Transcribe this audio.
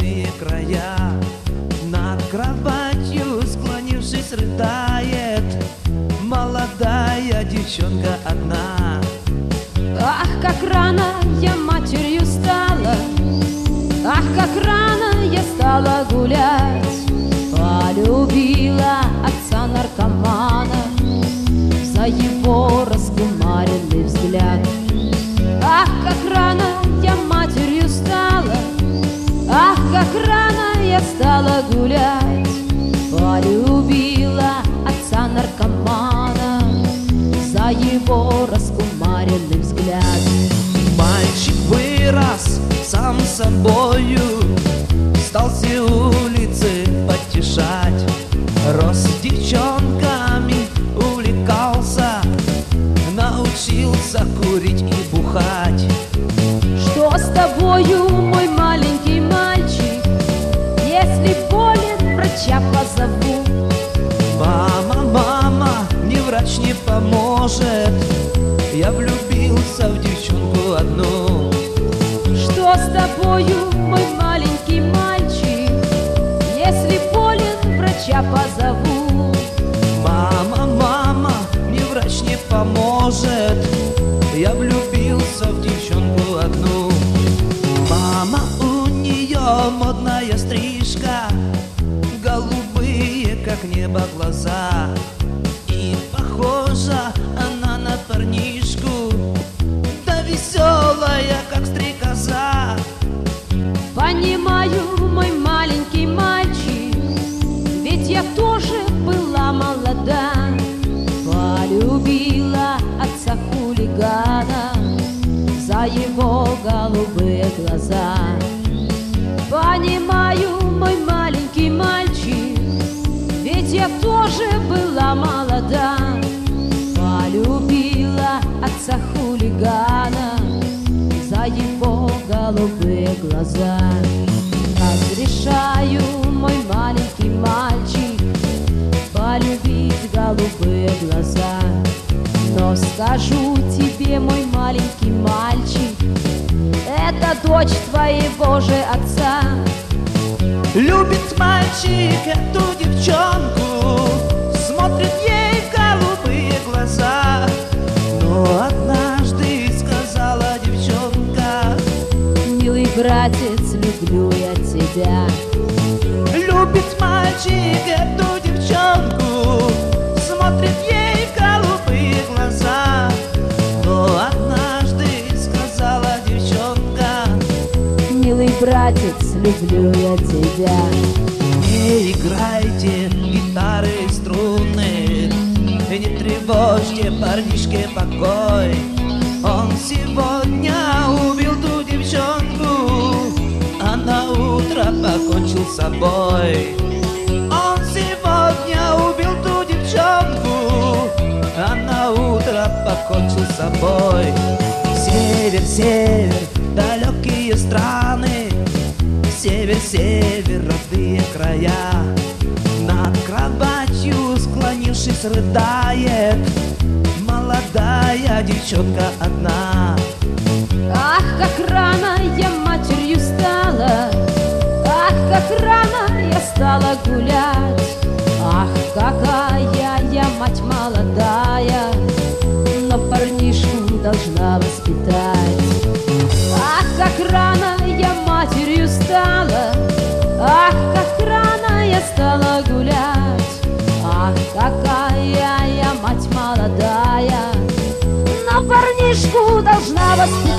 родные края. Над кроватью, склонившись, рыдает молодая девчонка одна. Ах, как рано я матерью стала, ах, как рано я стала гулять. Полюбила отца наркомана за его раскумаренный взгляд. Ах, как рано я матерью стала, ах, как рано я стала гулять. Полюбила отца наркомана за его раскумаренный взгляд. Мальчик вырос сам собою, стал все улицы потешать. Рос с девчонками, увлекался, научился курить и бухать. Что с тобою, мой маленький мальчик? Если болен, врача позову. Мама, мама, ни врач не поможет, я влюбился в девчонку одну. Что с тобою, мой маленький мальчик? Если болен, врача позову. Мама, мама, ни врач не поможет, я влюбился в девчонку одну. Мама, у нее модная стрижка, голубые, как небо, глаза. И похожа она на парнишку, да веселая, как стрекоза. Понимаю, мой маленький мальчик, ведь я тоже была молода. Полюбила отца хулигана за его голубые глаза. Понимаю, мой маленький мальчик, ведь я тоже была молода. Полюбила отца хулигана за его голубые глаза. Разрешаю, мой маленький мальчик, полюбить голубые глаза. Но скажу тебе, мой маленький мальчик, это дочь твоего же отца. Любит мальчик эту девчонку, смотрит ей в голубые глаза. Но однажды сказала девчонка: милый братец, люблю я тебя. любит мальчик эту девчонку, смотрит ей в голубые глаза. Но однажды сказала девчонка: милый братец, люблю я тебя. не играйте гитары и струны, не тревожьте парнишке покой. Он сегодня убил ту девчонку, а на утро покончил с собой. Он сегодня убил ту девчонку, а на утро покончил с собой. Север, север, далекие страны, север, север, родные края. Над кроватью, склонившись, рыдает молодая девчонка одна. Ах, как рано я матерью стала, ах, как рано я стала гулять. Ах, какая я мать молодая, но парнишку должна воспитать. Ах, как рано я матерью стала, ах, как рано я стала гулять. Ах, какая я мать молодая, но парнишку должна воспитать.